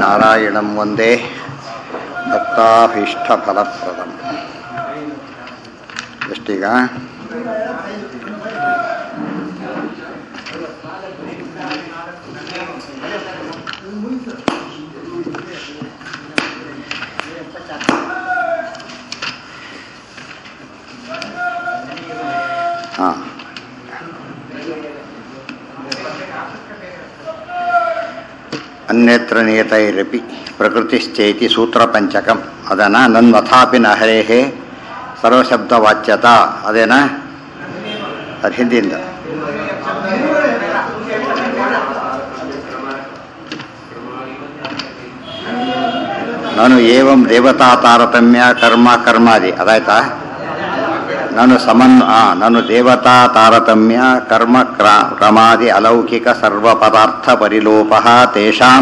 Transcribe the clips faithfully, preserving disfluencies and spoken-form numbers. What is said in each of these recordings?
ನಾರಾಯಣಂ ವಂದೇ ಭಕ್ತಾಭೀಷ್ಟಫಲಪ್ರದಂ. ಎಷ್ಟೀಗ ಹಾಂ ಅನ್ಯತ್ರ ನಿಯತೈರಪಿ ಪ್ರಕೃತಿಶ್ಚೇತಿ ಸೂತ್ರ ಪಂಚಕಂ ಅದನ್ನ ನನ್ವಥಾಪಿ ನ ಹರೇಹೇ ಸರ್ವಶಬ್ದವಾಚ್ಯತ ಅದೇನಾ ಅದು ಹಿಂದಿಂದ ನಾನು ಏವಂ ದೇವತಾ ತಾರತಮ್ಯ ಕರ್ಮ ಕರ್ಮಾದಿ ಅದಾಯ್ತಾ. ನಾನು ಸಮನ್ ನಾನು ದೇವತಾ ತಾರತಮ್ಯ ಕರ್ಮ ಕ್ರಮಾದಿ ಅಲೌಕಿಕ ಸರ್ವ ಪದಾರ್ಥ ಪರಿಲೋಪ ತೇಷಾಂ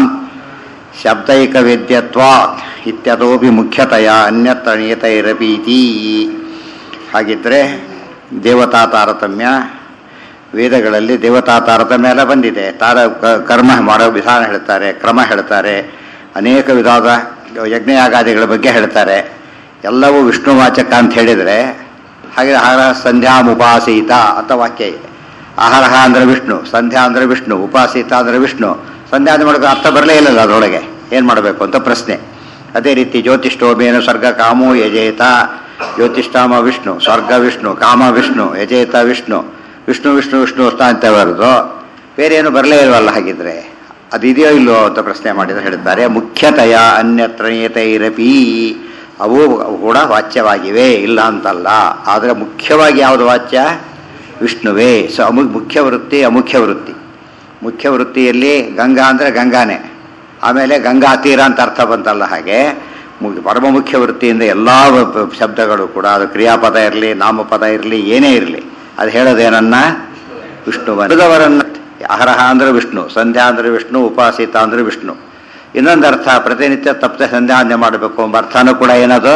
ಶಬ್ದೈಕ ವೇದ್ಯತ್ವಾತ್ ಇತ್ಯತೋಪಿ ಮುಖ್ಯತಯ ಅನ್ಯತ್ರ ನಿಯತೈರಪೀತಿ. ಹಾಗಿದ್ರೆ ದೇವತಾ ತಾರತಮ್ಯ ವೇದಗಳಲ್ಲಿ ದೇವತಾ ತಾರತಮ್ಯ ಎಲ್ಲ ಬಂದಿದೆ. ತಾರ ಕರ್ಮ ಮಾಡೋ ವಿಧಾನ ಹೇಳ್ತಾರೆ, ಕ್ರಮ ಹೇಳ್ತಾರೆ, ಅನೇಕ ವಿಧವಾದ ಯಜ್ಞಯಾಗಾದಿಗಳ ಬಗ್ಗೆ ಹೇಳ್ತಾರೆ. ಎಲ್ಲವೂ ವಿಷ್ಣುವಾಚಕ ಅಂತ ಹೇಳಿದರೆ ಹಾಗೆ ಆಹಾರ ಸಂಧ್ಯಾ ಉಪಾಸೀತ ಅಂತ ವಾಕ್ಯ ಇದೆ. ಆಹಾರ ಅಂದರೆ ವಿಷ್ಣು, ಸಂಧ್ಯಾ ಅಂದರೆ ವಿಷ್ಣು, ಉಪಾಸೀತ ಅಂದರೆ ವಿಷ್ಣು. ಸಂಧ್ಯಾ ಅಂತ ಮಾಡೋಕೆ ಅರ್ಥ ಬರಲೇ ಇಲ್ಲಲ್ಲ ಅದರೊಳಗೆ, ಏನು ಮಾಡಬೇಕು ಅಂತ ಪ್ರಶ್ನೆ. ಅದೇ ರೀತಿ ಜ್ಯೋತಿಷ್ಠೋಮೇನು ಸ್ವರ್ಗ ಕಾಮೋ ಯಜೇತ, ಜ್ಯೋತಿಷ್ಠಾಮ ವಿಷ್ಣು, ಸ್ವರ್ಗ ವಿಷ್ಣು, ಕಾಮ ವಿಷ್ಣು, ಯಜೇತ ವಿಷ್ಣು, ವಿಷ್ಣು ವಿಷ್ಣು ವಿಷ್ಣು ಅಂತ ಬರೋದು ಬೇರೆ ಏನು ಬರಲೇ ಇಲ್ವಲ್ಲ. ಹಾಗಿದ್ರೆ ಅದಿದೆಯೋ ಇಲ್ಲೋ ಅಂತ ಪ್ರಶ್ನೆ ಮಾಡಿದ್ರೆ ಹೇಳ್ತಾರೆ ಮುಖ್ಯತಯ ಅನ್ಯತ್ರ ನಿಯತೈರಪಿ. ಅವು ಕೂಡ ವಾಚ್ಯವಾಗಿವೆ, ಇಲ್ಲ ಅಂತಲ್ಲ. ಆದರೆ ಮುಖ್ಯವಾಗಿ ಯಾವುದು ವಾಚ್ಯ? ವಿಷ್ಣುವೇ. ಸೊ ಅಮು ಮುಖ್ಯ ವೃತ್ತಿ ಅಮುಖ್ಯ ವೃತ್ತಿ. ಮುಖ್ಯ ವೃತ್ತಿಯಲ್ಲಿ ಗಂಗಾ ಅಂದರೆ ಗಂಗಾನೇ, ಆಮೇಲೆ ಗಂಗಾ ತೀರ ಅಂತ ಅರ್ಥ ಬಂತಲ್ಲ. ಹಾಗೆ ಪರಮ ಮುಖ್ಯ ವೃತ್ತಿಯಿಂದ ಎಲ್ಲ ಶಬ್ದಗಳು ಕೂಡ ಅದು ಕ್ರಿಯಾಪದ ಇರಲಿ ನಾಮಪದ ಇರಲಿ ಏನೇ ಇರಲಿ ಅದು ಹೇಳೋದೇನನ್ನ ವಿಷ್ಣುವರನ್ನ. ಅಹರಹ ಅಂದರೆ ವಿಷ್ಣು, ಸಂಧ್ಯಾ ಅಂದರೆ ವಿಷ್ಣು, ಉಪಾಸಿತ ಅಂದರೆ ವಿಷ್ಣು. ಇನ್ನೊಂದು ಅರ್ಥ ಪ್ರತಿನಿತ್ಯ ತಪ್ಪದೆ ಸಂಧ್ಯಾವಂದನೆ ಮಾಡಬೇಕು ಎಂಬ ಅರ್ಥನೂ ಕೂಡ ಏನದು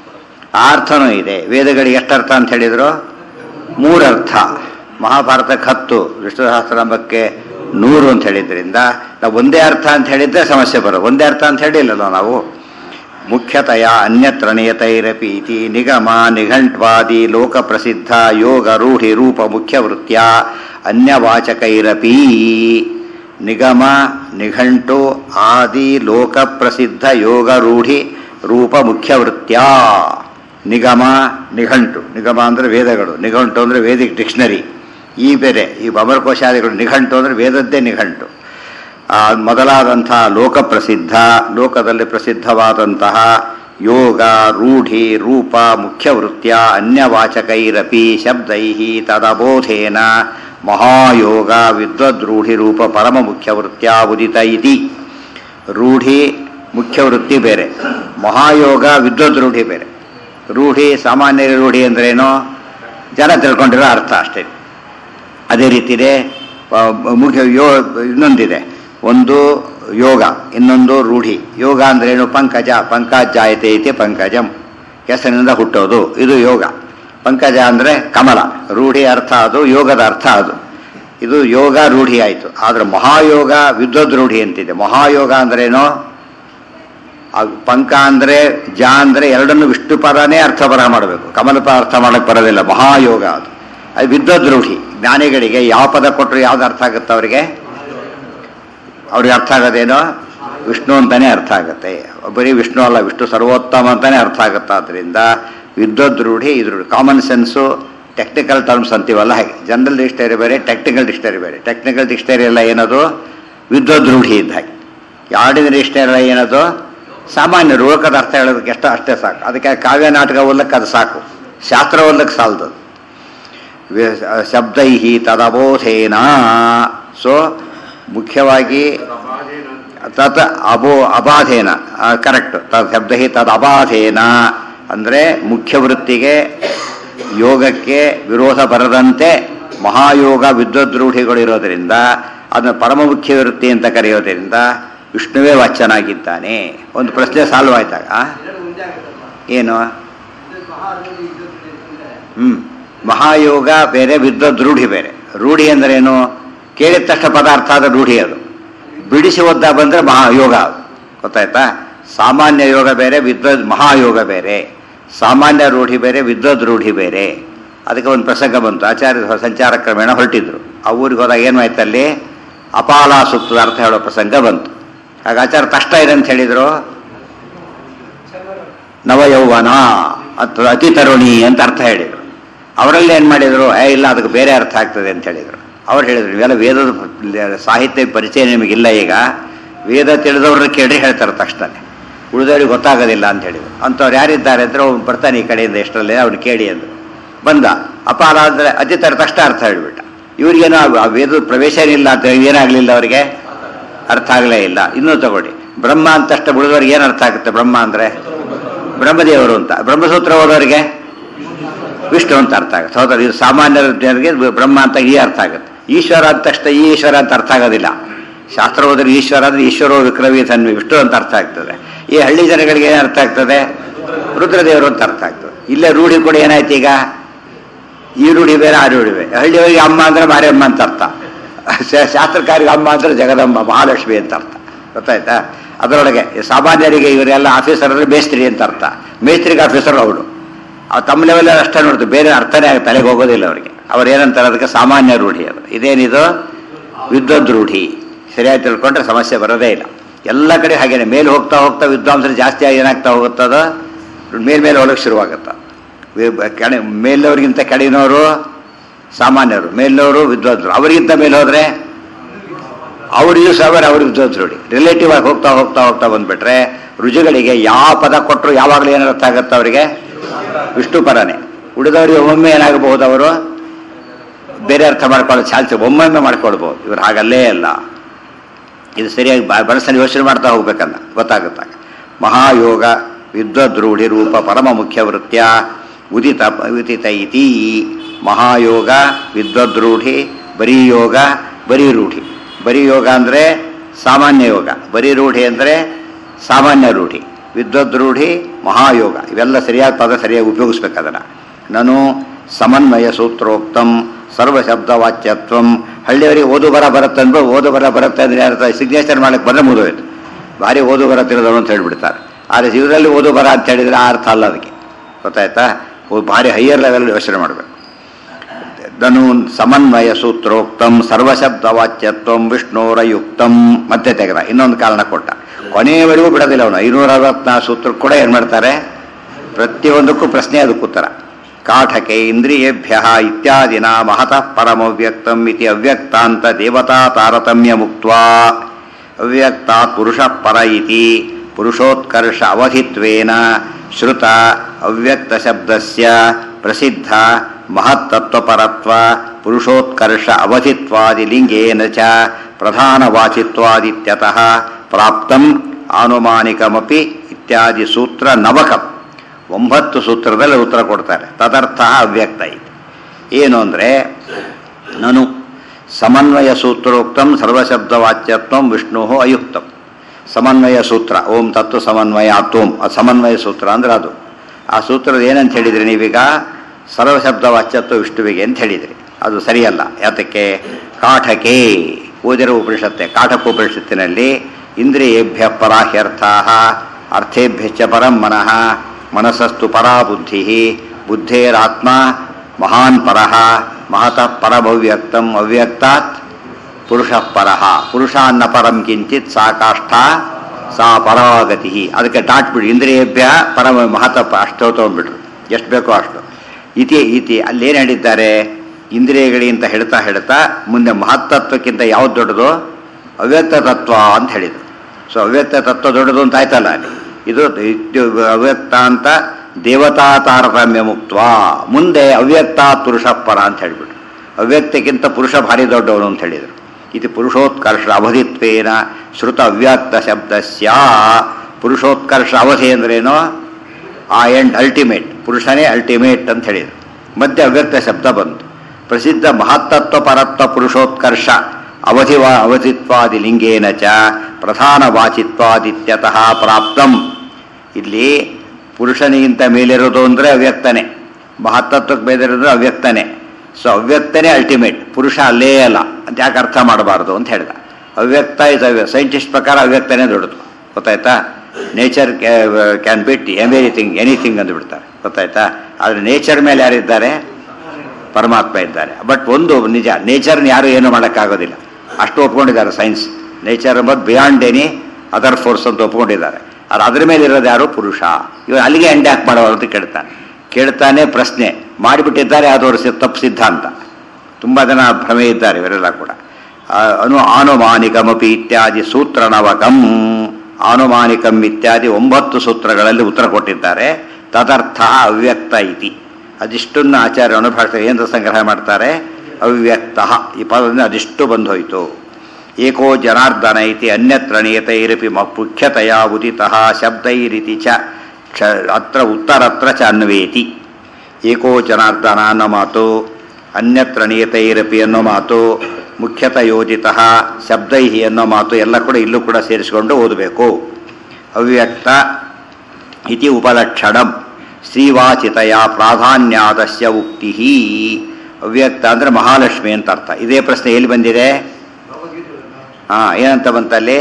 ಆ ಅರ್ಥನೂ ಇದೆ. ವೇದಗಳಿಗೆ ಎಷ್ಟು ಅರ್ಥ ಅಂತ ಹೇಳಿದ್ರು? ಮೂರರ್ಥ. ಮಹಾಭಾರತಕ್ಕೆ ಹತ್ತು, ವಿಷ್ಣು ಸಹಸ್ರನಾಮಕ್ಕೆ ನೂರು ಅಂತ ಹೇಳಿದ್ರಿಂದ ನಾವು ಒಂದೇ ಅರ್ಥ ಅಂತ ಹೇಳಿದ್ರೆ ಸಮಸ್ಯೆ ಬರೋದು. ಒಂದೇ ಅರ್ಥ ಅಂತ ಹೇಳಿಲ್ಲಲ್ಲ ನಾವು. ಮುಖ್ಯತಯ ಅನ್ಯತ್ರ ನಿಯತೈರಪಿ ಇತಿ ನಿಗಮ ನಿಘಂಟ್ವಾದಿ ಲೋಕ ಪ್ರಸಿದ್ಧ ಯೋಗ ರೂಢಿ ರೂಪ ಮುಖ್ಯವೃತ್ಯ ಅನ್ಯವಾಚಕೈರಪಿ. ನಿಗಮ ನಿಘಂಟು ಆದಿ ಲೋಕ ಪ್ರಸಿದ್ಧ ಯೋಗ ರೂಢಿ ರೂಪ ಮುಖ್ಯವೃತ್ಯ. ನಿಗಮ ನಿಘಂಟು, ನಿಗಮ ಅಂದರೆ ವೇದಗಳು, ನಿಘಂಟು ಅಂದರೆ ವೇದಿಕ್ ಡಿಕ್ಷನರಿ. ಈ ಬೇರೆ ಈ ಅಮರಕೋಶಾದಿಗಳು. ನಿಘಂಟು ಅಂದರೆ ವೇದದ್ದೇ ನಿಘಂಟು. ಮೊದಲಾದಂತಹ ಲೋಕ ಪ್ರಸಿದ್ಧ, ಲೋಕದಲ್ಲಿ ಪ್ರಸಿದ್ಧವಾದಂತಹ ಯೋಗ ರೂಢಿ ರೂಪ ಮುಖ್ಯವೃತ್ಯ ಅನ್ಯವಾಚಕೈರಪಿ ಶಬ್ದೈ ತದಬೋಧೇನ ಮಹಾಯೋಗ ವಿದ್ವದ್ರೂಢಿ ರೂಪ ಪರಮ ಮುಖ್ಯವೃತ್ಯ ಉದಿತ ಇತಿ. ರೂಢಿ ಮುಖ್ಯವೃತ್ತಿ ಬೇರೆ, ಮಹಾಯೋಗ ವಿದ್ವದ್ರೂಢಿ ಬೇರೆ. ರೂಢಿ ಸಾಮಾನ್ಯ ರೂಢಿ ಅಂದ್ರೇನೋ ಜನ ತಿಳ್ಕೊಂಡಿರೋ ಅರ್ಥ ಅಷ್ಟೇ. ಅದೇ ರೀತಿಯೇ ಮುಖ್ಯ ಯೋ ಇನ್ನೊಂದಿದೆ, ಒಂದು ಯೋಗ, ಇನ್ನೊಂದು ರೂಢಿ. ಯೋಗ ಅಂದ್ರೇನು? ಪಂಕಜ, ಪಂಕಜಾಯತೆ ಐತಿ ಪಂಕಜಂ, ಕೆಸರಿನಿಂದ ಹುಟ್ಟೋದು, ಇದು ಯೋಗ. ಪಂಕಜ ಅಂದರೆ ಕಮಲ, ರೂಢಿ ಅರ್ಥ ಅದು, ಯೋಗದ ಅರ್ಥ ಅದು. ಇದು ಯೋಗ ರೂಢಿ ಆಯಿತು. ಆದರೆ ಮಹಾಯೋಗ ವಿದ್ವದ್ ರೂಢಿ ಅಂತಿದೆ. ಮಹಾಯೋಗ ಅಂದ್ರೇನು? ಪಂಕ ಅಂದರೆ ಜ ಅಂದರೆ ಎರಡನ್ನು ವಿಷ್ಣು ಪರನೇ ಅರ್ಥ ಬರಹ ಮಾಡಬೇಕು, ಕಮಲ ಪದ ಅರ್ಥ ಮಾಡೋಕ್ಕೆ ಬರೋದಿಲ್ಲ. ಮಹಾಯೋಗ ಅದು ಅದು ವಿದ್ವದ್ ರೂಢಿ. ಜ್ಞಾನಿಗಳಿಗೆ ಯಾವ ಪದ ಕೊಟ್ಟರು ಯಾವ್ದು ಅರ್ಥ ಆಗುತ್ತೆ ಅವರಿಗೆ? ಅವ್ರಿಗೆ ಅರ್ಥ ಆಗೋದೇನೋ ವಿಷ್ಣು ಅಂತಲೇ ಅರ್ಥ ಆಗುತ್ತೆ. ಬರೀ ವಿಷ್ಣು ಅಲ್ಲ, ವಿಷ್ಣು ಸರ್ವೋತ್ತಮ ಅಂತಲೇ ಅರ್ಥ ಆಗುತ್ತೆ. ಆದ್ದರಿಂದ ವಿದ್ವದ್ ರೂಢಿ ಇದ್ರ ಕಾಮನ್ ಸೆನ್ಸು. ಟೆಕ್ನಿಕಲ್ ಟರ್ಮ್ಸ್ ಅಂತೀವಲ್ಲ ಹಾಗೆ, ಜನರಲ್ ಡಿಕ್ಷನರಿ ಬೇರೆ, ಟೆಕ್ನಿಕಲ್ ಡಿಕ್ಷನರಿ ಬೇರೆ. ಟೆಕ್ನಿಕಲ್ ಡಿಕ್ಷನರಿ ಎಲ್ಲ ಏನದು? ವಿದ್ವದ್ ರೂಢಿ ಇದ್ದ ಹಾಗೆ. ಆರ್ಡಿನರಿ ಡಿಕ್ಷನರಿ ಎಲ್ಲ ಏನದು? ಸಾಮಾನ್ಯ ಲೋಕದ ಅರ್ಥ ಹೇಳೋದಕ್ಕೆ ಎಷ್ಟು ಅಷ್ಟೇ ಸಾಕು. ಅದಕ್ಕೆ ಕಾವ್ಯ ನಾಟಕ ಓದಕ್ಕೆ ಅದು ಸಾಕು, ಶಾಸ್ತ್ರ ಓದಕ್ಕೆ ಸಾಲದು. ಶಬ್ದೈ ತದಬೋಧೇನ. ಸೊ ಮುಖ್ಯವಾಗಿ ತತ್ ಅಬೋ ಅಬಾಧೇನ ಕರೆಕ್ಟ್. ತದ್ ಶಬ್ದೈ ತದ್ ಅಬಾಧೇನ ಅಂದರೆ ಮುಖ್ಯವೃತ್ತಿಗೆ ಯೋಗಕ್ಕೆ ವಿರೋಧ ಬರದಂತೆ ಮಹಾಯೋಗ ವಿದ್ವದ್ರೂಢಿಗಳು ಇರೋದರಿಂದ ಅದನ್ನು ಪರಮ ಮುಖ್ಯ ವೃತ್ತಿ ಅಂತ ಕರೆಯೋದರಿಂದ ವಿಷ್ಣುವೇ ವಾಚ್ಯನಾಗಿದ್ದಾನೆ. ಒಂದು ಪ್ರಶ್ನೆ ಸಾಲ್ವ್ ಆಯ್ತಾಗ ಏನು? ಹ್ಞೂ ಮಹಾಯೋಗ ಬೇರೆ, ವಿದ್ವದ್ ರೂಢಿ ಬೇರೆ. ರೂಢಿ ಅಂದ್ರೇನು? ಕೇಳಿದ ತಕ್ಷಣ ಪದಾರ್ಥ ಆದ ರೂಢಿ ಅದು. ಬಿಡಿಸಿ ಓದ್ತಾ ಬಂದರೆ ಮಹಾಯೋಗ ಅದು. ಗೊತ್ತಾಯ್ತಾ? ಸಾಮಾನ್ಯ ಯೋಗ ಬೇರೆ, ವಿದ್ವದ್ ಮಹಾಯೋಗ ಬೇರೆ. ಸಾಮಾನ್ಯ ರೂಢಿ ಬೇರೆ, ವಿದ್ವದ್ ರೂಢಿ ಬೇರೆ. ಅದಕ್ಕೆ ಒಂದು ಪ್ರಸಂಗ ಬಂತು. ಆಚಾರ್ಯ ಸಂಚಾರ ಕ್ರಮೇಣ ಹೊರಟಿದ್ರು. ಆ ಊರಿಗೆ ಹೋದಾಗ ಏನಾಯ್ತು, ಅಲ್ಲಿ ಅಪಾಲ ಸೂಕ್ತದ ಅರ್ಥ ಹೇಳೋ ಪ್ರಸಂಗ ಬಂತು. ಆಗ ಆಚಾರ್ಯ ಕಷ್ಟ ಇದೆ ಅಂತ ಹೇಳಿದರು. ನವಯೌವನ ಅಥವಾ ಅತಿ ತರುಣಿ ಅಂತ ಅರ್ಥ ಹೇಳಿದರು. ಅವರಲ್ಲಿ ಏನು ಮಾಡಿದರು, ಏ ಇಲ್ಲ ಅದಕ್ಕೆ ಬೇರೆ ಅರ್ಥ ಆಗ್ತದೆ ಅಂತ ಹೇಳಿದರು. ಅವ್ರು ಹೇಳಿದರು, ಇವೆಲ್ಲ ವೇದದ ಸಾಹಿತ್ಯ ಪರಿಚಯ ನಿಮಗಿಲ್ಲ, ಈಗ ವೇದ ತಿಳಿದವ್ರನ್ನ ಕೇಳಿ ಹೇಳ್ತಾರೆ ತಕ್ಷಣ, ಉಳಿದವ್ರಿಗೆ ಗೊತ್ತಾಗೋದಿಲ್ಲ ಅಂತ ಹೇಳಿದರು. ಅಂಥವ್ರು ಯಾರಿದ್ದಾರೆ ಅಂದರೆ ಅವ್ನು ಬರ್ತಾನೆ ಈ ಕಡೆಯಿಂದ ಎಷ್ಟರಲ್ಲೇ ಅವ್ನು ಕೇಳಿ ಅಂದರು. ಬಂದ. ಅಪಾಲ ಅಂದರೆ ಅತಿ ತರ ತಕ್ಷಣ ಅರ್ಥ ಹೇಳಿಬಿಟ್ಟ. ಇವ್ರಿಗೇನೋ ಆ ವೇದದ ಪ್ರವೇಶನೇ ಇಲ್ಲ ಅಂತ ಏನಾಗಲಿಲ್ಲ, ಅವರಿಗೆ ಅರ್ಥ ಆಗಲೇ ಇಲ್ಲ. ಇನ್ನೂ ತಗೊಳ್ಳಿ, ಬ್ರಹ್ಮ ಅಂತ ತಕ್ಷಣ ಉಳಿದವ್ರಿಗೆ ಏನು ಅರ್ಥ ಆಗುತ್ತೆ? ಬ್ರಹ್ಮ ಅಂದರೆ ಬ್ರಹ್ಮದೇವರು ಅಂತ. ಬ್ರಹ್ಮಸೂತ್ರ ಓದೋರಿಗೆ ವಿಷ್ಣು ಅಂತ ಅರ್ಥ ಆಗುತ್ತೆ. ಹೌದಾ? ಇದು ಸಾಮಾನ್ಯ ಜನರಿಗೆ ಬ್ರಹ್ಮ ಅಂತ ಈ ಅರ್ಥ ಆಗುತ್ತೆ. ಈಶ್ವರ ಅಂದ ತಕ್ಷಣ ಈ ಈಶ್ವರ ಅಂತ ಅರ್ಥ ಆಗೋದಿಲ್ಲ. ಶಾಸ್ತ್ರ ಹೋದ್ರೆ ಈಶ್ವರ ಅಂದರೆ ಈಶ್ವರೋ ವಿಕ್ರವಿ ತನ್ವಿ ವಿಷ್ಣು ಅಂತ ಅರ್ಥ ಆಗ್ತದೆ. ಈ ಹಳ್ಳಿ ಜನಗಳಿಗೆ ಏನು ಅರ್ಥ ಆಗ್ತದೆ? ರುದ್ರದೇವರು ಅಂತ ಅರ್ಥ ಆಗ್ತದೆ. ಇಲ್ಲೇ ರೂಢಿ ಕೂಡ ಏನಾಯ್ತು ಈಗ, ಈ ರೂಢಿ ಬೇರೆ, ಆ ರೂಢಿ ಬೇರೆ. ಹಳ್ಳಿಯವರಿಗೆ ಅಮ್ಮ ಅಂದರೆ ಮಾರಿಯಮ್ಮ ಅಂತ ಅರ್ಥ, ಶಾಸ್ತ್ರಕಾರಿಗೆ ಅಮ್ಮ ಅಂದರೆ ಜಗದಮ್ಮ ಮಹಾಲಕ್ಷ್ಮಿ ಅಂತ ಅರ್ಥ. ಗೊತ್ತಾಯ್ತಾ? ಅದರೊಳಗೆ ಸಾಮಾನ್ಯರಿಗೆ ಇವರೆಲ್ಲ ಆಫೀಸರ್ ಅಂದರೆ ಮೇಸ್ತ್ರಿ ಅಂತ ಅರ್ಥ. ಮೇಸ್ತ್ರಿಗೆ ಆಫೀಸರ್ ಅವಳು ತಮ್ಮ ಲೆವೆಲ್ ಅಷ್ಟೇ ನೋಡ್ತೀವಿ, ಬೇರೆ ಅರ್ಥನೇ ತಲೆಗೆ ಹೋಗೋದಿಲ್ಲ ಅವರಿಗೆ. ಅವ್ರು ಏನಂತಾರೆ, ಅದಕ್ಕೆ ಸಾಮಾನ್ಯ ರೂಢಿ. ಅದು ಇದೇನಿದು ವಿದ್ವದ್ ರೂಢಿ. ಸರಿಯಾಗಿ ತಿಳ್ಕೊಂಡ್ರೆ ಸಮಸ್ಯೆ ಬರೋದೇ ಇಲ್ಲ. ಎಲ್ಲ ಕಡೆ ಹಾಗೇನೆ. ಮೇಲೆ ಹೋಗ್ತಾ ಹೋಗ್ತಾ ವಿದ್ವಾಂಸರು ಜಾಸ್ತಿ ಆಗಿ ಏನಾಗ್ತಾ ಹೋಗುತ್ತದ, ಮೇಲ್ಮೇಲೆ ಹೋಗಕ್ಕೆ ಶುರುವಾಗುತ್ತ. ಕೆಳ ಮೇಲವ್ರಿಗಿಂತ ಕೆಳಗಿನವರು ಸಾಮಾನ್ಯರು, ಮೇಲಿನವರು ವಿದ್ವಾಂಸರು. ಅವರಿಗಿಂತ ಮೇಲೆ ಹೋದರೆ ಅವರಿಗೂ ಸಾವಿರ ಅವ್ರಿಗೆ ವಿದ್ವಾಂಸರು ರೂಢಿ. ರಿಲೇಟಿವ್ ಆಗಿ ಹೋಗ್ತಾ ಹೋಗ್ತಾ ಹೋಗ್ತಾ ಬಂದ್ಬಿಟ್ರೆ ರುಜುಗಳಿಗೆ ಯಾವ ಪದ ಕೊಟ್ಟರು ಯಾವಾಗಲೂ ಏನು ಅರ್ಥ ಆಗುತ್ತೆ ಅವರಿಗೆ? ವಿಷ್ಣು ಪರನೇ. ಉಳಿದವರಿಗೆ ಒಮ್ಮೊಮ್ಮೆ ಏನಾಗಬಹುದು, ಅವರು ಬೇರೆ ಅರ್ಥ ಮಾಡ್ಕೊಳ್ಳೋ ಚಾಲ್ತಿ ಒಮ್ಮೊಮ್ಮೆ ಮಾಡ್ಕೊಳ್ಬೋದು. ಇವ್ರು ಹಾಗಲ್ಲೇ ಅಲ್ಲ. ಇದು ಸರಿಯಾಗಿ ಮನಸ್ಸಲ್ಲಿ ಯೋಚನೆ ಮಾಡ್ತಾ ಹೋಗ್ಬೇಕನ್ನ ಗೊತ್ತಾಗುತ್ತಾಗ. ಮಹಾಯೋಗ ವಿದ್ವದ್ರೂಢಿ ರೂಪ ಪರಮ ಮುಖ್ಯ ವೃತ್ಯ ಉದಿತ ಉದಿತ ಇತಿ. ಮಹಾಯೋಗ ವಿದ್ವದ್ರೂಢಿ, ಬರೀ ಯೋಗ ಬರೀ ರೂಢಿ. ಬರೀ ಯೋಗ ಅಂದರೆ ಸಾಮಾನ್ಯ ಯೋಗ, ಬರೀ ರೂಢಿ ಅಂದರೆ ಸಾಮಾನ್ಯ ರೂಢಿ, ವಿದ್ವದ್ರೂಢಿ ಮಹಾಯೋಗ. ಇವೆಲ್ಲ ಸರಿಯಾದ ಪದ ಸರಿಯಾಗಿ ಉಪಯೋಗಿಸ್ಬೇಕು ಅದನ್ನು. ನಾನು ಸಮನ್ವಯ ಸೂತ್ರೋಕ್ತಂ ಸರ್ವಶಬ್ದವಾಚ್ಯತ್ವಂ. ಹಳ್ಳಿಯವರಿಗೆ ಓದು ಬರ ಬರುತ್ತೆ ಅಂದ್ರೆ ಓದು ಬರ ಬರುತ್ತೆ ಅಂದರೆ ಅರ್ಥ ಸಿಗ್ನೇಚರ್ ಮಾಡಕ್ಕೆ ಬಂದರೆ ಮುಗಿದೋಯ್ತು. ಭಾರಿ ಓದು ಬರ ತಿಳಿದವರು ಅಂತ ಹೇಳ್ಬಿಡ್ತಾರೆ. ಆದರೆ ಇದರಲ್ಲಿ ಓದು ಬರ ಅಂತ ಹೇಳಿದರೆ ಆ ಅರ್ಥ ಅಲ್ಲ ಅದಕ್ಕೆ. ಗೊತ್ತಾಯ್ತಾ? ಭಾರಿ ಹೈಯರ್ ಲೆವೆಲ್ ಯೋಚನೆ ಮಾಡಬೇಕು. ಧನು ಸಮನ್ವಯ ಸೂತ್ರೋಕ್ತಂ ಸರ್ವಶಬ್ದವಾಚ್ಯತ್ವಂ ವಿಷ್ಣೋರಯುಕ್ತಂ. ಮತ್ತೆ ತೆಗೆದ ಇನ್ನೊಂದು ಕಾರಣ ಕೊಟ್ಟ. ಕೊನೆಯವರೆಗೂ ಬಿಡೋದಿಲ್ಲ ಅವನು. ಐನೂರ ಅರವತ್ನಾಲ್ಕು ಸೂತ್ರ ಕೂಡ ಏನು ಮಾಡ್ತಾರೆ, ಪ್ರತಿಯೊಂದಕ್ಕೂ ಪ್ರಶ್ನೆ ಅದಕ್ಕೆ ಉತ್ತರ. ಕಾಠಕೆ ಇಂದ್ರಿಯೇಭ್ಯ ಇತ್ಯಾದಿನ ಮಹತಃ ಪರಮವ್ಯಕ್ತಂ ಇತಿ ಅವ್ಯಕ್ತಾಂತ ದೇವತಾ ತಾರತಮ್ಯ ಮುಕ್ತ್ವಾ ಅವ್ಯಕ್ತಾತ್ ಪುರುಷ ಪರ ಇತಿ ಪುರುಷೋತ್ಕರ್ಷ ಅವಧಿತ್ವೇನ ಶ್ರುತ ಅವ್ಯಕ್ತ ಶಬ್ದಸ್ಯ ಪ್ರಸಿದ್ಧ ಮಹತ್ತತ್ವಪರತ್ವ ಪುರುಷೋತ್ಕರ್ಷ ಅವಧಿತ್ವಾದಿ ಲಿಂಗೇನ ಚ ಪ್ರಧಾನವಾಚಿತ್ವಾದಿತ್ಯತಃ ಪ್ರಾಪ್ತಂ ಆನುಮಾನಿಕಮಪಿ ಇತ್ಯಾದಿ ಸೂತ್ರ ನವಕಂ. ಒಂಬತ್ತು ಸೂತ್ರದಲ್ಲಿ ಉತ್ತರ ಕೊಡ್ತಾರೆ. ತದರ್ಥ ಅವ್ಯಕ್ತ ಇದೆ. ಏನು ಅಂದರೆ, ನನು ಸಮನ್ವಯ ಸೂತ್ರೋಕ್ತಂ ಸರ್ವಶಬ್ದವಾಚ್ಯತ್ವಂ ವಿಷ್ಣು ಅಯುಕ್ತಂ. ಸಮನ್ವಯ ಸೂತ್ರ ಓಂ ತತ್ವ ಸಮನ್ವಯ ಆತ್ವಂ, ಅದು ಸಮನ್ವಯ ಸೂತ್ರ ಅಂದ್ರೆ ಅದು. ಆ ಸೂತ್ರದ ಏನಂತ ಹೇಳಿದ್ರಿ ನೀವೀಗ? ಸರ್ವಶಬ್ದವಾಚ್ಯತ್ವ ವಿಷ್ಣುವಿಗೆ ಅಂತ ಹೇಳಿದ್ರಿ. ಅದು ಸರಿಯಲ್ಲ. ಯಾತಕ್ಕೆ? ಕಾಠಕೆ ಓದಿರೋ ಉಪನಿಷತ್ತೆ, ಕಾಠಕ ಉಪನಿಷತ್ತಿನಲ್ಲಿ ಇಂದ್ರಿಯೇಭ್ಯ ಪರಾಹ್ಯರ್ಥಾ ಅರ್ಥೇಭ್ಯಶ್ಚ ಪರಂ ಮನಃ ಮನಸ್ಸಸ್ತು ಪರಾ ಬುದ್ಧಿ ಬುದ್ಧೇರಾತ್ಮ ಮಹಾನ್ ಪರಃ ಮಹತಃ ಪರಮವ್ಯಕ್ತಂ ಅವ್ಯಕ್ತಾತ್ ಪುರುಷ ಪರಃ ಪುರುಷ ಅನ್ನ ಪರಂ ಕಿಂಚಿತ್ ಸಾ ಕಾಷ್ಠ ಸಾ ಪರಾಗತಿ. ಅದಕ್ಕೆ ಡಾಟ್ ಬಿಡಿ, ಇಂದ್ರಿಯೇಭ್ಯ ಪರಮ ಮಹತಃ ಅಷ್ಟು ತೊಗೊಂಡ್ಬಿಟ್ರು, ಎಷ್ಟು ಬೇಕೋ ಅಷ್ಟು. ಇತಿ ಇತಿ ಅಲ್ಲೇನು ಹೇಳಿದ್ದಾರೆ? ಇಂದ್ರಿಯಗಳಿಗಿಂತ ಹೇಳ್ತಾ ಹೇಳ್ತಾ ಮುಂದೆ ಮಹತ್ತತ್ವಕ್ಕಿಂತ ಯಾವ್ದು ದೊಡ್ಡದು? ಅವ್ಯಕ್ತ ತತ್ವ ಅಂತ ಹೇಳಿದರು. ಸೊ ಅವ್ಯಕ್ತ ತತ್ವ ದೊಡ್ಡದು ಅಂತ ಆಯ್ತಲ್ಲ ಅಲ್ಲಿ. ಇದು ಅವ್ಯಕ್ತ ಅಂತ ದೇವತಾ ತಾರತಮ್ಯ ಮುಕ್ತ್ವ. ಮುಂದೆ ಅವ್ಯಕ್ತ ಪುರುಷ ಪರ ಅಂತ ಹೇಳಿಬಿಟ್ರು. ಅವ್ಯಕ್ತಕ್ಕಿಂತ ಪುರುಷ ಭಾರಿ ದೊಡ್ಡವನು ಅಂತ ಹೇಳಿದರು. ಇದು ಪುರುಷೋತ್ಕರ್ಷ ಅವಧಿತ್ವೇನ ಶ್ರುತ ಅವ್ಯಕ್ತ ಶಬ್ದಸ್ಯ. ಪುರುಷೋತ್ಕರ್ಷ ಅವಧಿ ಅಂದ್ರೇನು? ಆ ಎಂಡ್ ಅಲ್ಟಿಮೇಟ್, ಪುರುಷನೇ ಅಲ್ಟಿಮೇಟ್ ಅಂತ ಹೇಳಿದರು. ಮಧ್ಯೆ ಅವ್ಯಕ್ತ ಶಬ್ದ ಬಂತು. ಪ್ರಸಿದ್ಧ ಮಹತ್ತತ್ವ ಪರತ್ವ ಪುರುಷೋತ್ಕರ್ಷ ಅವಧಿವ ಅವಧಿತ್ವಾದಿ ಲಿಂಗೇನ ಚ ಪ್ರಧಾನ ವಾಚಿತ್ವಾದಿತ್ಯತಃ ಪ್ರಾಪ್ತಂ. ಇಲ್ಲಿ ಪುರುಷನಿಗಿಂತ ಮೇಲಿರೋದು ಅಂದರೆ ಅವ್ಯಕ್ತನೇ, ಮಹತ್ತತ್ವಕ್ಕೆ ಮೇಲಿರೋದು ಅವ್ಯಕ್ತನೇ. ಸೊ ಅವ್ಯಕ್ತನೇ ಅಲ್ಟಿಮೇಟ್, ಪುರುಷ ಅಲ್ಲೇ ಅಲ್ಲ ಅಂತ ಯಾಕೆ ಅರ್ಥ ಮಾಡಬಾರ್ದು ಅಂತ ಹೇಳಿದ. ಅವ್ಯಕ್ತ ಇಸ್ ಅವ್ಯ ಸೈಂಟಿಸ್ಟ್ ಪ್ರಕಾರ ಅವ್ಯಕ್ತನೇ ದೊಡ್ಡದು. ಗೊತ್ತಾಯ್ತಾ. Nature can be everything anything ಅಂದುಬಿಡ್ತಾರೆ, ಗೊತ್ತಾಯ್ತಾ. ಆದರೆ ನೇಚರ್ ಮೇಲೆ ಯಾರಿದ್ದಾರೆ? ಪರಮಾತ್ಮ ಇದ್ದಾರೆ. ಬಟ್ ಒಂದು ನಿಜ, ನೇಚರ್ನ ಯಾರು ಏನು ಮಾಡೋಕ್ಕಾಗೋದಿಲ್ಲ, ಅಷ್ಟು ಒಪ್ಕೊಂಡಿದ್ದಾರೆ ಸೈನ್ಸ್. ನೇಚರ್ ಎಂಬುದು ಬಿಯಾಂಡ್ ಎನಿ ಅದರ್ ಫೋರ್ಸ್ ಅಂತ ಒಪ್ಕೊಂಡಿದ್ದಾರೆ. ಆದರೆ ಅದ್ರ ಮೇಲೆ ಇರೋದು ಯಾರು? ಪುರುಷ. ಇವಾಗ ಅಲ್ಲಿಗೆ ಎಂಡ್ ಯಾಕೆ ಮಾಡೋರು ಅಂತ ಕೇಳ್ತಾನೆ. ಕೇಳ್ತಾನೆ ಪ್ರಶ್ನೆ ಮಾಡಿಬಿಟ್ಟಿದ್ದಾರೆ, ಅದು ಅವ್ರ ತಪ್ಪು ಸಿದ್ಧಾಂತ. ತುಂಬ ಜನ ಭ್ರಮೆ ಇದ್ದಾರೆ ಇವರೆಲ್ಲ ಕೂಡ. ಅನು ಆನುಮಾನಿಕಮಪಿ ಇತ್ಯಾದಿ ಸೂತ್ರ ನವಕಂ, ಆನುಮಾನಿಕಂ ಇತ್ಯಾದಿ ಒಂಬತ್ತು ಸೂತ್ರಗಳಲ್ಲಿ ಉತ್ತರ ಕೊಟ್ಟಿದ್ದಾರೆ. ತದರ್ಥ ಅವ್ಯಕ್ತ ಇತಿ. ಅದಿಷ್ಟನ್ನು ಆಚಾರ್ಯ ಅನುಭಾಷೆ ಏನು ಸಂಗ್ರಹ ಮಾಡ್ತಾರೆ? ಅವ್ಯಕ್ತ ಈ ಪದದಿಂದ ಅದಿಷ್ಟು ಬಂದು ಹೋಯಿತು. ಏಕೋ ಜನಾರ್ದನ ಇತಿ ಅನ್ಯತ್ರ ನಿಯತೈರಪಿ ಮುಖ್ಯತೆಯ ಉದಿತಃ ಶಬ್ದೈರಿತಿ ಚ ಅತ್ರ ಉತ್ತರತ್ರ ಚ ಅನ್ವೇತಿ. ಏಕೋ ಜನಾರ್ದನ ಅನ್ನೋ ಮಾತು, ಅನ್ಯತ್ರ ನಿಯತೈರಪಿ ಅನ್ನೋ ಮಾತು, ಮುಖ್ಯತ ಯೋಜಿತ ಶಬ್ದೈಹಿ ಅನ್ನೋ ಮಾತು ಎಲ್ಲ ಕೂಡ ಇಲ್ಲೂ ಕೂಡ ಸೇರಿಸಿಕೊಂಡು ಓದಬೇಕು. ಅವ್ಯಕ್ತ ಇತಿ ಉಪಲಕ್ಷಣಂ ಶ್ರೀವಾಚಿತಯ ಪ್ರಾಧಾನ್ಯಾದಸ್ಯ ಉಕ್ತಿ. ಅವ್ಯಕ್ತ ಅಂದರೆ ಮಹಾಲಕ್ಷ್ಮಿ ಅಂತ ಅರ್ಥ. ಇದೇ ಪ್ರಶ್ನೆ ಎಲ್ಲಿ ಬಂದಿದೆ? ಹಾಂ, ಏನಂತ ಬಂತಲ್ಲಿ?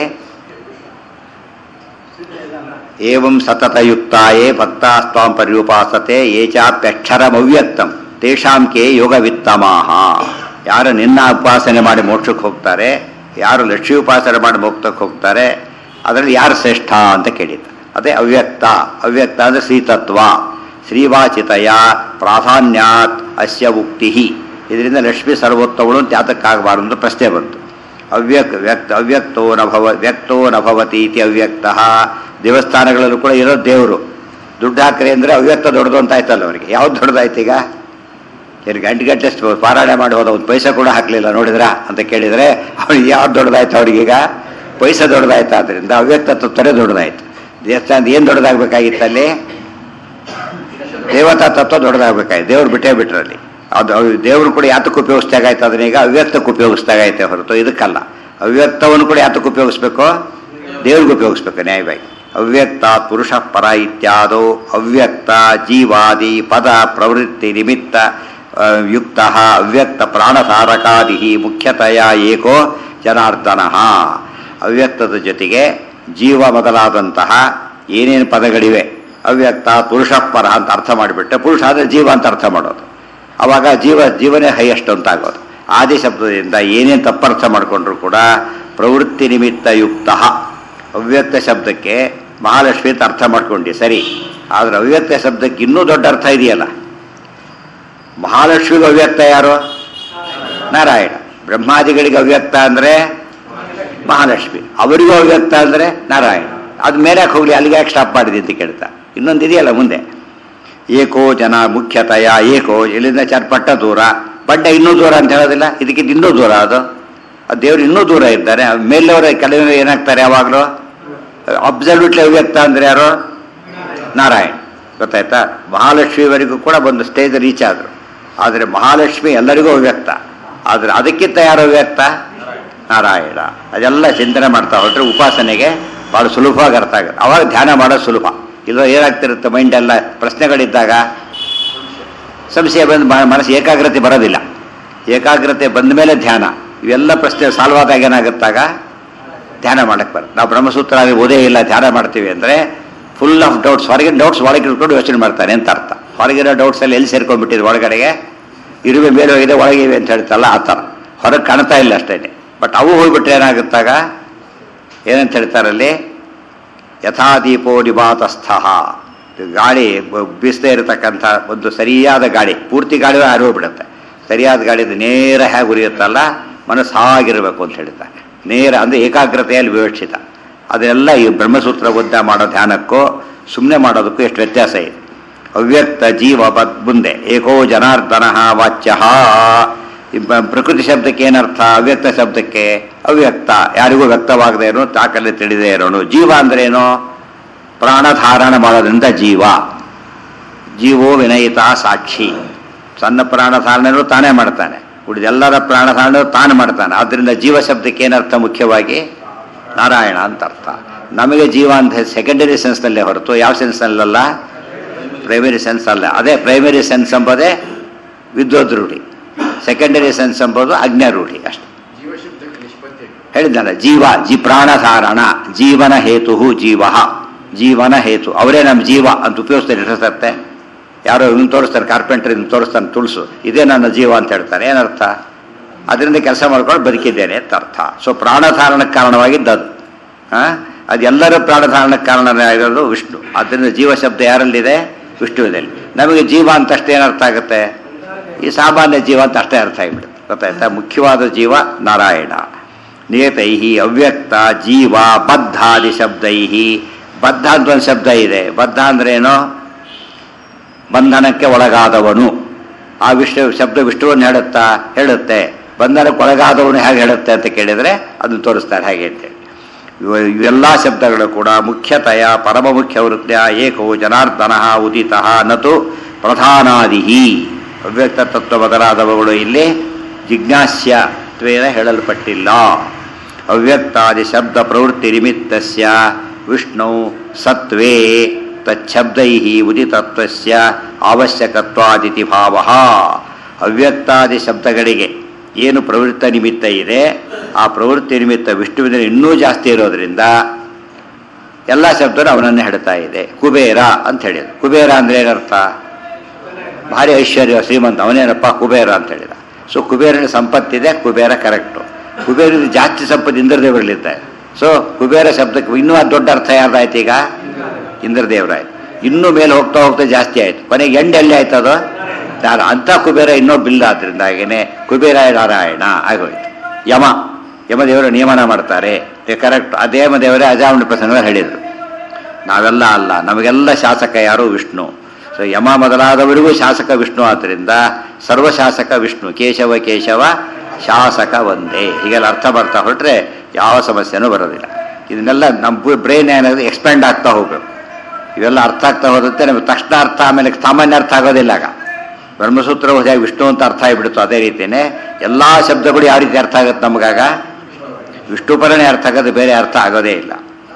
ಏವಂ ಸತತಯುಕ್ತಾಯೇ ಭಕ್ತಾಸ್ತ್ವಾಂ ಪರ್ಯುಪಾಸತೆ ಯೇ ಚಾಪ್ಯಕ್ಷರಮವ್ಯಕ್ತಂ ತೇಷಾಂ ಕೆ ಯೋಗವಿತ್ತಮಾಹ. ಯಾರು ನಿನ್ನ ಉಪಾಸನೆ ಮಾಡಿ ಮೋಕ್ಷಕ್ಕೆ ಹೋಗ್ತಾರೆ, ಯಾರು ಲಕ್ಷ್ಮೀ ಉಪಾಸನೆ ಮಾಡಿ ಮೋಕ್ಷಕ್ಕೆ ಹೋಗ್ತಾರೆ, ಅದರಲ್ಲಿ ಯಾರು ಶ್ರೇಷ್ಠ ಅಂತ ಕೇಳಿದ್ದ. ಅದೇ ಅವ್ಯಕ್ತ. ಅವ್ಯಕ್ತ ಅಂದರೆ ಶ್ರೀತತ್ವ. ಶ್ರೀವಾಚಿತಯ ಪ್ರಾಧಾನ್ಯಾತ್ ಅಸ್ಯ ಉಕ್ತಿ. ಇದರಿಂದ ಲಕ್ಷ್ಮೀ ಸರ್ವೋತ್ತಮಳು ಅಂತ ಯಾತಕ್ಕಾಗಬಾರದು ಅಂತ ಪ್ರಶ್ನೆ ಬಂತು. ಅವ್ಯಕ್ ವ್ಯಕ್ತ ಅವ್ಯಕ್ತೋ ನಭವ ವ್ಯಕ್ತೋ ನಭವತಿ ಇತಿ ಅವ್ಯಕ್ತ. ದೇವಸ್ಥಾನಗಳಲ್ಲೂ ಕೂಡ ಇರೋ ದೇವರು ದುಡ್ಡು ಹಾಕ್ರಿ ಅಂದರೆ ಅವ್ಯಕ್ತ ದೊಡ್ಡದು ಅಂತ ಆಯ್ತಲ್ಲ ಅವರಿಗೆ. ಯಾವ್ದು ದೊಡ್ಡದಾಯ್ತು ಈಗ? ಏನು ಗಂಟೆ ಗಂಟೆ ಪಾರಾಯಣ ಮಾಡಿ ಹೋದ ಒಂದು ಪೈಸೆ ಕೂಡ ಹಾಕಲಿಲ್ಲ ನೋಡಿದ್ರಾ ಅಂತ ಕೇಳಿದರೆ ಅವ್ರಿಗೆ ಯಾವ್ದು ದೊಡ್ಡದಾಯ್ತು? ಅವ್ರಿಗೀಗ ಪೈಸೆ ದೊಡ್ಡದಾಯ್ತು. ಆದ್ದರಿಂದ ಅವ್ಯಕ್ತ ತತ್ವರೇ ದೊಡ್ಡದಾಯ್ತು. ದೇವಸ್ಥಾನದ ಏನು ದೊಡ್ಡದಾಗಬೇಕಾಗಿತ್ತಲ್ಲಿ? ದೇವತಾ ತತ್ವ ದೊಡ್ಡದಾಗಬೇಕಾಯ್ತು. ದೇವ್ರು ಬಿಟ್ಟೇ ಬಿಟ್ರಲ್ಲಿ. ಅದು ದೇವರು ಕೂಡ ಯಾತಕ್ಕೆ ಉಪಯೋಗಿಸ್ದಾಗಾಯ್ತು? ಅದನ್ನೀಗ ಅವ್ಯಕ್ತಕ್ಕೆ ಉಪಯೋಗಿಸ್ದಾಗೈತೆ ಹೊರತು ಇದಕ್ಕಲ್ಲ. ಅವ್ಯಕ್ತವನ್ನು ಕೂಡ ಯಾತಕ್ಕೆ ಉಪಯೋಗಿಸ್ಬೇಕು? ದೇವ್ರಿಗೆ ಉಪಯೋಗಿಸ್ಬೇಕು ನ್ಯಾಯವಾಗಿ. ಅವ್ಯಕ್ತ ಪುರುಷ ಪರ ಇತ್ಯಾದೋ ಅವ್ಯಕ್ತ ಜೀವಾದಿ ಪದ ಪ್ರವೃತ್ತಿ ನಿಮಿತ್ತ ಯುಕ್ತ ಅವ್ಯಕ್ತ ಪ್ರಾಣಧಾರಕಾದಿ ಮುಖ್ಯತೆಯ ಏಕೋ ಜನಾರ್ದನ. ಅವ್ಯಕ್ತದ ಜೊತೆಗೆ ಜೀವ ಮೊದಲಾದಂತಹ ಏನೇನು ಪದಗಳಿವೆ ಅವ್ಯಕ್ತ ಪುರುಷ ಪರ ಅಂತ ಅರ್ಥ ಮಾಡಿಬಿಟ್ಟೆ. ಪುರುಷ ಅಂದರೆ ಜೀವ ಅಂತ ಅರ್ಥ ಮಾಡೋದು. ಆವಾಗ ಜೀವ ಜೀವನೇ ಹೈಯೆಸ್ಟ್ ಅಂತ ಆಗೋದು. ಆದಿ ಶಬ್ದದಿಂದ ಏನೇನು ತಪ್ಪರ್ಥ ಮಾಡಿಕೊಂಡ್ರು ಕೂಡ ಪ್ರವೃತ್ತಿ ನಿಮಿತ್ತ ಯುಕ್ತ. ಅವ್ಯಕ್ತ ಶಬ್ದಕ್ಕೆ ಮಹಾಲಕ್ಷ್ಮಿ ಅಂತ ಅರ್ಥ ಮಾಡ್ಕೊಂಡು ಸರಿ, ಆದರೆ ಅವ್ಯಕ್ತ ಶಬ್ದಕ್ಕೆ ಇನ್ನೂ ದೊಡ್ಡ ಅರ್ಥ ಇದೆಯಲ್ಲ. ಮಹಾಲಕ್ಷ್ಮಿಗೂ ಅವ್ಯಕ್ತ ಯಾರು? ನಾರಾಯಣ. ಬ್ರಹ್ಮಾದಿಗಳಿಗೆ ಅವ್ಯಕ್ತ ಅಂದರೆ ಮಹಾಲಕ್ಷ್ಮಿ, ಅವರಿಗೂ ಅವ್ಯಕ್ತ ಅಂದರೆ ನಾರಾಯಣ. ಅದು ಮೇಲೆ ಯಾಕೆ ಹೋಗಲಿ, ಅಲ್ಲಿಗೆ ಯಾಕೆ ಸ್ಟಾಪ್ ಮಾಡಿದೆ ಅಂತ ಕೇಳ್ತಾ ಇನ್ನೊಂದು ಇದೆಯಲ್ಲ ಮುಂದೆ. ಏಕೋ ಜನ ಮುಖ್ಯತೆಯ ಏಕೋ, ಇಲ್ಲಿಂದ ಚರ್ಪಟ್ಟ ದೂರ, ಬಡ್ಡ ಇನ್ನೂ ದೂರ ಅಂತ ಹೇಳೋದಿಲ್ಲ, ಇದಕ್ಕಿಂತ ಇನ್ನೂ ದೂರ. ಅದು ಅದು ದೇವರು ಇನ್ನೂ ದೂರ ಇದ್ದಾರೆ. ಮೇಲವರ ಕೆಲವರು ಏನಾಗ್ತಾರೆ ಯಾವಾಗಲೂ ಅಬ್ಸಲ್ಯೂಟ್ಲಿ ಅವ್ಯಕ್ತ ಅಂದರೆ ಯಾರು? ನಾರಾಯಣ. ಗೊತ್ತಾಯ್ತಾ? ಮಹಾಲಕ್ಷ್ಮಿವರೆಗೂ ಕೂಡ ಒಂದು ಸ್ಟೇಜ್ ರೀಚ್ ಆದರು. ಆದರೆ ಮಹಾಲಕ್ಷ್ಮಿ ಎಲ್ಲರಿಗೂ ಅವ್ಯಕ್ತ. ಆದರೆ ಅದಕ್ಕಿಂತ ಯಾರು ಅವ್ಯಕ್ತ? ನಾರಾಯಣ. ಅದೆಲ್ಲ ಚಿಂತನೆ ಮಾಡ್ತಾ ಹೋದರೆ ಉಪಾಸನೆಗೆ ಭಾಳ ಸುಲಭವಾಗಿ ಅರ್ಥ ಆಗುತ್ತೆ. ಅವಾಗ ಧ್ಯಾನ ಮಾಡೋದು ಸುಲಭ. ಇಲ್ಲ ಏನಾಗ್ತಿರುತ್ತೆ ಮೈಂಡೆಲ್ಲ ಪ್ರಶ್ನೆಗಳಿದ್ದಾಗ ಸಂಶಯ ಬಂದು ಮನಸ್ಸು ಏಕಾಗ್ರತೆ ಬರೋದಿಲ್ಲ. ಏಕಾಗ್ರತೆ ಬಂದ ಮೇಲೆ ಧ್ಯಾನ. ಇವೆಲ್ಲ ಪ್ರಶ್ನೆ ಸಾಲ್ವ್ ಆದಾಗ ಏನಾಗುತ್ತಾಗ ಧ್ಯಾನ ಮಾಡಕ್ಕೆ ಬರುತ್ತೆ. ನಾವು ಬ್ರಹ್ಮಸೂತ್ರ ಓದೇ ಇಲ್ಲ ಧ್ಯಾನ ಮಾಡ್ತೀವಿ ಅಂದರೆ ಫುಲ್ ಆಫ್ ಡೌಟ್ಸ್, ಹೊರಗಿನ ಡೌಟ್ಸ್ ಒಳಗೆ ಇಟ್ಕೊಂಡು ಯೋಚನೆ ಮಾಡ್ತಾನೆ ಅಂತ ಅರ್ಥ. ಹೊರಗಿರೋ ಡೌಟ್ಸ್ ಎಲ್ಲ ಎಲ್ಲಿ ಸೇರ್ಕೊಂಡ್ಬಿಟ್ಟಿದೆ ಒಳಗಡೆಗೆ, ಇರುವೆ ಮೇಲೆ ಹೋಗಿದೆ ಒಳಗೆ ಇವೆ ಅಂತ ಹೇಳ್ತಲ್ಲ ಆ ಥರ. ಹೊರಗೆ ಕಾಣ್ತಾ ಇಲ್ಲ ಅಷ್ಟೇ. ಬಟ್ ಅವು ಹೋಗ್ಬಿಟ್ರೆ ಏನಾಗುತ್ತಾಗ ಏನಂತ ಹೇಳ್ತಾರಲ್ಲಿ, ಯಥಾದೀಪೋ ನಿಭಾತಸ್ಥ. ಗಾಳಿ ಬೀಸದೇ ಇರತಕ್ಕಂಥ ಒಂದು ಸರಿಯಾದ ಗಾಳಿ, ಪೂರ್ತಿ ಗಾಳಿ ಹಾರೋಗ್ಬಿಡುತ್ತೆ. ಸರಿಯಾದ ಗಾಳಿದು ನೇರ ಹೇಗೆ ಉರಿಯುತ್ತಲ್ಲ, ಮನಸ್ಸು ಹಾಗಿರಬೇಕು ಅಂತ ಹೇಳ್ತಾರೆ. ನೇರ ಅಂದರೆ ಏಕಾಗ್ರತೆಯಲ್ಲಿ ವಿವಕ್ಷಿತ. ಅದೆಲ್ಲ ಈ ಬ್ರಹ್ಮಸೂತ್ರ ಬುದ್ಧ ಮಾಡೋ ಧ್ಯಾನಕ್ಕೂ ಸುಮ್ಮನೆ ಮಾಡೋದಕ್ಕೂ ಎಷ್ಟು ವ್ಯತ್ಯಾಸ ಇದೆ. ಅವ್ಯಕ್ತ ಜೀವ ಮುಂದೆ ಏಕೋ ಜನಾರ್ದನ ವಾಚ್ಯ. ಪ್ರಕೃತಿ ಶಬ್ದಕ್ಕೆ ಏನರ್ಥ? ಅವ್ಯಕ್ತ ಶಬ್ದಕ್ಕೆ ಅವ್ಯಕ್ತ, ಯಾರಿಗೂ ವ್ಯಕ್ತವಾಗದೇ ಇರೋನು, ತಾಕಲ್ಲಿ ತಿಳಿದೇ ಇರೋನು. ಜೀವ ಅಂದ್ರೇನು? ಪ್ರಾಣಧಾರಣ ಮಾಡೋದ್ರಿಂದ ಜೀವ. ಜೀವೋ ವಿನಯಿತ ಸಾಕ್ಷಿ. ಸಣ್ಣ ಪ್ರಾಣಧಾರಣೆಯೂ ತಾನೇ ಮಾಡ್ತಾನೆ, ಉಳಿದೆಲ್ಲರ ಪ್ರಾಣಧಾರಣೆ ತಾನು ಮಾಡ್ತಾನೆ. ಆದ್ದರಿಂದ ಜೀವ ಶಬ್ದಕ್ಕೆ ಏನರ್ಥ? ಮುಖ್ಯವಾಗಿ ನಾರಾಯಣ ಅಂತ ಅರ್ಥ. ನಮಗೆ ಜೀವ ಅಂತ ಸೆಕೆಂಡರಿ ಸೆನ್ಸ್ನಲ್ಲೇ ಹೊರತು ಯಾವ ಸೆನ್ಸ್ನಲ್ಲ, ಪ್ರೈಮರಿ ಸೆನ್ಸ್ ಅಲ್ಲ. ಅದೇ ಪ್ರೈಮರಿ ಸೆನ್ಸ್ ಎಂಬುದೇ ವಿದ್ವದ್ ರೂಢಿ, ಸೆಕೆಂಡರಿ ಸೆನ್ಸ್ ಎಂಬುದು ಅಜ್ಞಾ ರೂಢಿ ಅಷ್ಟೆ. ಹೇಳಿದ್ದಾನೆ ಜೀವ ಜಿ ಪ್ರಾಣಧಾರಣ ಜೀವನ ಹೇತು ಜೀವ ಜೀವನ ಹೇತು ಅವರೇ ನಮ್ಮ ಜೀವ ಅಂತ ಉಪಯೋಗಿಸ್ತಾರೆ ಇರ್ತತ್ತೆ. ಯಾರೋ ಇವ್ನು ತೋರಿಸ್ತಾರೆ ಕಾರ್ಪೆಂಟರ್ ಇನ್ನು ತೋರಿಸ್ತಾನೆ ತುಳಸು ಇದೇ ನನ್ನ ಜೀವ ಅಂತ ಹೇಳ್ತಾನೆ. ಏನರ್ಥ? ಅದರಿಂದ ಕೆಲಸ ಮಾಡ್ಕೊಂಡು ಬದುಕಿದ್ದೇನೆ ಅಂತ ಅರ್ಥ. ಸೊ ಪ್ರಾಣಧಾರಣಕ್ಕೆ ಕಾರಣವಾಗಿದ್ದದು. ಹಾಂ ಅದೆಲ್ಲರೂ ಪ್ರಾಣಧಾರಣಕ್ಕೆ ಕಾರಣ ಆಗಿರೋದು ವಿಷ್ಣು. ಆದ್ದರಿಂದ ಜೀವ ಶಬ್ದ ಯಾರಲ್ಲಿದೆ? ವಿಷ್ಣುವಿನಲ್ಲಿ. ನಮಗೆ ಜೀವ ಅಂತ ಅಷ್ಟೇ ಏನರ್ಥ ಆಗುತ್ತೆ? ಈ ಸಾಮಾನ್ಯ ಜೀವ ಅಂತ ಅಷ್ಟೇ ಅರ್ಥ ಆಗಿಬಿಡುತ್ತೆ. ಗೊತ್ತಾಯ್ತಾ? ಮುಖ್ಯವಾದ ಜೀವ ನಾರಾಯಣ. ನಿಯತೈ ಅವ್ಯಕ್ತ ಜೀವ ಬದ್ಧಾದಿ ಶಬ್ದೈ. ಬದ್ಧ ಅಂತ ಒಂದು ಶಬ್ದ ಇದೆ. ಬದ್ಧ ಅಂದ್ರೆ ಏನು? ಬಂಧನಕ್ಕೆ ಒಳಗಾದವನು. ಆ ವಿಷ್ಣು ಶಬ್ದ ವಿಷ್ಣುವನ್ನು ಹೇಳುತ್ತಾ ಹೇಳುತ್ತೆ. ಬಂಧನಕ್ಕೆ ಒಳಗಾದವನು ಹೇಗೆ ಹೇಳುತ್ತೆ ಅಂತ ಕೇಳಿದರೆ ಅದನ್ನು ತೋರಿಸ್ತಾರೆ ಹೇಗೆ ಅಂತೇಳಿ. ಇವೆಲ್ಲ ಶಬ್ದಗಳು ಕೂಡ ಮುಖ್ಯತಯ ಪರಮ ಮುಖ್ಯ ವೃತ್ಯ ಏಕೋ ಜನಾರ್ದನ ಉದಿತ ನತು ಪ್ರಧಾನಾದಿ. ಅವ್ಯಕ್ತ ತತ್ವ ಮೊದಲಾದವುಗಳು ಇಲ್ಲಿ ಜಿಜ್ಞಾಸ್ಯತ್ವೇನ ಹೇಳಲ್ಪಟ್ಟಿಲ್ಲ. ಅವ್ಯಕ್ತಾದಿ ಶಬ್ದ ಪ್ರವೃತ್ತಿ ನಿಮಿತ್ತಸ್ಯ ವಿಷ್ಣು ಸತ್ವೇ ತಚ್ಛಬ್ದೈ ಉದಿತತ್ವಸ್ಯ ಅವಶ್ಯಕತ್ವಾದಿತಿ ಭಾವ. ಅವ್ಯಕ್ತಾದಿ ಶಬ್ದಗಳಿಗೆ ಏನು ಪ್ರವೃತ್ತ ನಿಮಿತ್ತ ಇದೆ ಆ ಪ್ರವೃತ್ತಿ ನಿಮಿತ್ತ ವಿಷ್ಣುವಿನ ಇನ್ನೂ ಜಾಸ್ತಿ ಇರೋದ್ರಿಂದ ಎಲ್ಲ ಶಬ್ದರು ಅವನನ್ನೇ ಹೇಳ್ತಾ ಇದೆ. ಕುಬೇರ ಅಂತ ಹೇಳಿದ. ಕುಬೇರ ಅಂದ್ರೆ ಏನರ್ಥ? ಭಾರಿ ಐಶ್ವರ್ಯ ಶ್ರೀಮಂತ ಅವನೇನಪ್ಪ ಕುಬೇರ ಅಂತ ಹೇಳಿದ. ಸೊ ಕುಬೇರನ ಸಂಪತ್ತಿದೆ, ಕುಬೇರ ಕರೆಕ್ಟು. ಕುಬೇರನ ಜಾಸ್ತಿ ಸಂಪತ್ತು ಇಂದ್ರದೇವರಲ್ಲಿದ್ದಾರೆ. ಸೊ ಕುಬೇರ ಶಬ್ದಕ್ಕೆ ಇನ್ನೂ ಅದು ದೊಡ್ಡ ಅರ್ಥ ಯಾರ್ದಾಯ್ತು? ಈಗ ಇಂದ್ರದೇವರಾಯ್ತು. ಇನ್ನೂ ಮೇಲೆ ಹೋಗ್ತಾ ಹೋಗ್ತಾ ಜಾಸ್ತಿ ಆಯ್ತು. ಕೊನೆಗೆ ಎಂಡ್ ಎಲ್ಲಿ ಆಯ್ತು ಅದು? ಯಾರು ಅಂಥ ಕುಬೇರ ಇನ್ನೂ ಬಿಲ್ಲ. ಆದ್ರಿಂದ ಹಾಗೇನೆ ಕುಬೇರ ನಾರಾಯಣ ಆಗೋಯ್ತು. ಯಮ ಯಮದೇವರು ನಿಯಮನ ಮಾಡ್ತಾರೆ ಕರೆಕ್ಟ್. ಅದೇ ಯಮದೇವರೇ ಅಜಾಮಣ ಪ್ರಸಂಗ ಹೇಳಿದರು. ನಾವೆಲ್ಲ ಅಲ್ಲ, ನಮಗೆಲ್ಲ ಶಾಸಕ ಯಾರು? ವಿಷ್ಣು. ಸೊ ಯಮ ಮೊದಲಾದವರಿಗೂ ಶಾಸಕ ವಿಷ್ಣು. ಆದ್ದರಿಂದ ಸರ್ವಶಾಸಕ ವಿಷ್ಣು. ಕೇಶವ ಕೇಶವ ಶಾಸಕ ಒಂದೇ. ಹೀಗೆಲ್ಲ ಅರ್ಥ ಬರ್ತಾ ಹೊರಟ್ರೆ ಯಾವ ಸಮಸ್ಯೆನೂ ಬರೋದಿಲ್ಲ. ಇದನ್ನೆಲ್ಲ ನಮ್ಮ ಬ್ರೈನ್ ಏನಾದರೂ ಎಕ್ಸ್ಪ್ಯಾಂಡ್ ಆಗ್ತಾ ಹೋಗ್ಬೇಕು. ಇವೆಲ್ಲ ಅರ್ಥ ಆಗ್ತಾ ಹೋದಂತೆ ನಮಗೆ ತಕ್ಷಣ ಅರ್ಥ, ಆಮೇಲೆ ಸಾಮಾನ್ಯ ಅರ್ಥ ಆಗೋದಿಲ್ಲ. ಆಗ ಬ್ರಹ್ಮಸೂತ್ರ ಹೋದಾಗ ವಿಷ್ಣು ಅಂತ ಅರ್ಥ ಆಗಿಬಿಡ್ತು. ಅದೇ ರೀತಿಯೇ ಎಲ್ಲ ಶಬ್ದಗಳು ಯಾವ ರೀತಿ ಅರ್ಥ ಆಗುತ್ತೆ ನಮಗಾಗ? ವಿಷ್ಣು ಪರನೇ ಅರ್ಥ ಆಗೋದು, ಬೇರೆ ಅರ್ಥ ಆಗೋದೇ ಇಲ್ಲ.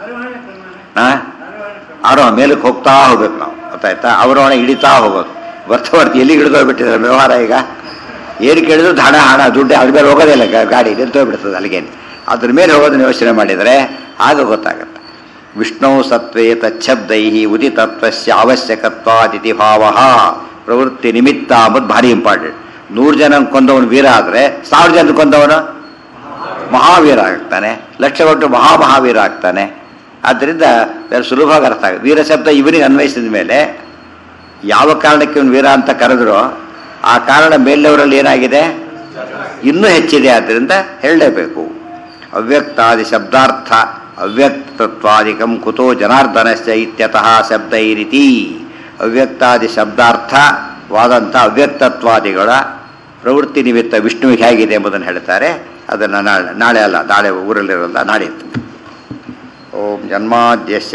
ಹಾಂ ಆರೋ ಮೇಲಕ್ಕೆ ಹೋಗ್ತಾ ಹೋಗ್ಬೇಕು ನಾವು. ಗೊತ್ತಾಯ್ತಾ? ಅವರವಣ ಹಿಡಿತಾ ಹೋಗೋದು. ವರ್ತವರ್ತಿ ಎಲ್ಲಿ ಹಿಡಿದೋಗ್ಬಿಟ್ಟಿದ್ದಾರೆ ವ್ಯವಹಾರ. ಈಗ ಏನು ಕೇಳಿದ್ರು ಹಣ ಹಣ ದುಡ್ಡು ಅದ್ರ ಮೇಲೆ ಹೋಗೋದೇ ಇಲ್ಲ. ಗಾಡಿ ನಿಂತೋಗ್ಬಿಡ್ತದೆ ಅಲ್ಲಿಗೇನು. ಅದ್ರ ಮೇಲೆ ಹೋಗೋದನ್ನ ಯೋಚನೆ ಮಾಡಿದರೆ ಆಗ ಗೊತ್ತಾಗುತ್ತೆ. ವಿಷ್ಣು ಸತ್ವೇ ತಚ್ಛಬ್ದೈ ಉದಿತತ್ವಸ್ಯ ಅವಶ್ಯಕತ್ವಾದಿತಿ ಭಾವ. ಪ್ರವೃತ್ತಿ ನಿಮಿತ್ತ ಅಂಬುದು ಭಾರಿ ಇಂಪಾರ್ಟೆಂಟ್. ನೂರು ಜನ ಕೊಂದವನು ವೀರ ಆದರೆ ಸಾವಿರ ಜನ ಕೊಂದವನು ಮಹಾವೀರ ಆಗ್ತಾನೆ. ಲಕ್ಷ ಕೊಟ್ಟು ಮಹಾಮಹಾವೀರ ಆಗ್ತಾನೆ. ಆದ್ದರಿಂದ ಬೇರೆ ಸುಲಭವಾಗಿ ಅರ್ಥ ಆಗುತ್ತೆ. ವೀರ ಶಬ್ದ ಇವನಿಗೆ ಅನ್ವಯಿಸಿದ ಮೇಲೆ ಯಾವ ಕಾರಣಕ್ಕೆ ಇವನು ವೀರ ಅಂತ ಕರೆದ್ರು ಆ ಕಾರಣ ಮೇಲೆಯವರಲ್ಲಿ ಏನಾಗಿದೆ? ಇನ್ನೂ ಹೆಚ್ಚಿದೆ. ಆದ್ದರಿಂದ ಹೇಳಲೇಬೇಕು. ಅವ್ಯಕ್ತಾದಿ ಶಬ್ದಾರ್ಥ ಅವ್ಯಕ್ತತ್ವಾದಿಕಂ ಕುತೋ ಜನಾರ್ದನಸ್ಯ ಇತ್ಯತಃ ಶಬ್ದೈರಿತಿ. ಅವ್ಯಕ್ತಾದಿ ಶಬ್ದಾರ್ಥವಾದಂಥ ಅವ್ಯಕ್ತತ್ವಾದಿಗಳ ಪ್ರವೃತ್ತಿ ನಿಮಿತ್ತ ವಿಷ್ಣುವಿಗೆ ಹೇಗಿದೆ ಎಂಬುದನ್ನು ಹೇಳ್ತಾರೆ. ಅದನ್ನು ನಾಳೆ ನಾಳೆ ಅಲ್ಲ, ನಾಳೆ ಊರಲ್ಲಿರಲ್ಲ, ನಾಡಿದ್ದು. ಓಂ ಜನ್ಮಾದ್ಯಸ್ಯ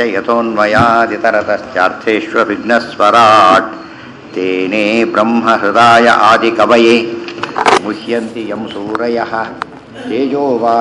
ಯತೋನ್ಮಯಾದಿತರತಶ್ಚಾರ್ಥೇಷ್ವವಿಘ್ನಸ್ವರಾಟ್ ತೇನೇ ಬ್ರಹ್ಮ ಹೃದಯ ಆದಿ ಕವಯೇ ಮುಹ್ಯಂತಿ ಯಂ ಸೂರಯಃ ತೇಜೋವಾ